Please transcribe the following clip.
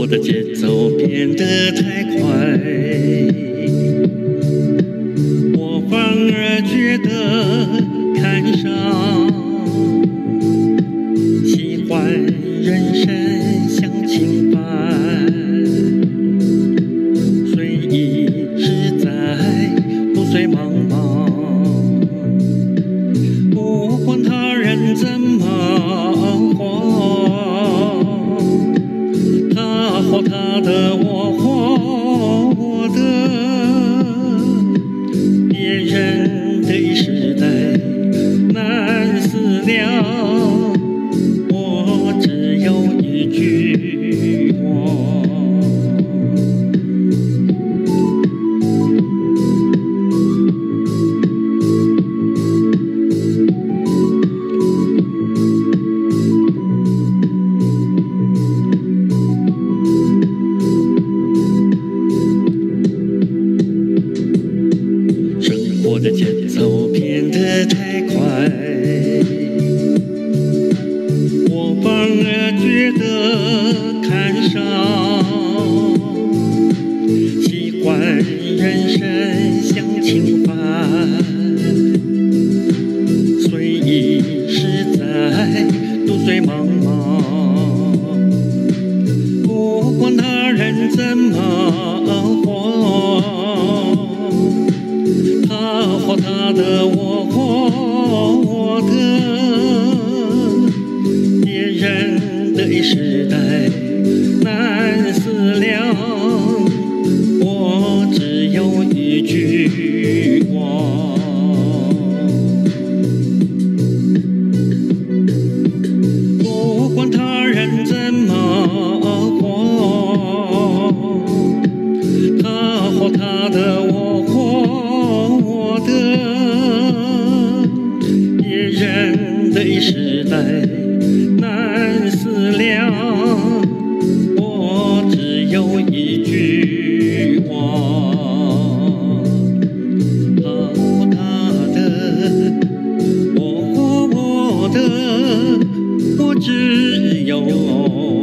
的节奏变得太快，我反而觉得看上喜欢人生像轻帆，随意自在，不随茫茫，不管他人怎么活。他活他的，我活我的，别人的时代难思量，我只有一句我。我的节奏变得太快，我反而觉得看上喜欢人生像轻帆，随意实在，不随茫茫，不管他人怎么活。他活他的，我活我的，别人的时代难思量，我只有一句我。不管他人怎么活，他活他的，我活别人的时代难思量，我只有一句我。他活他的，我活我的，我只有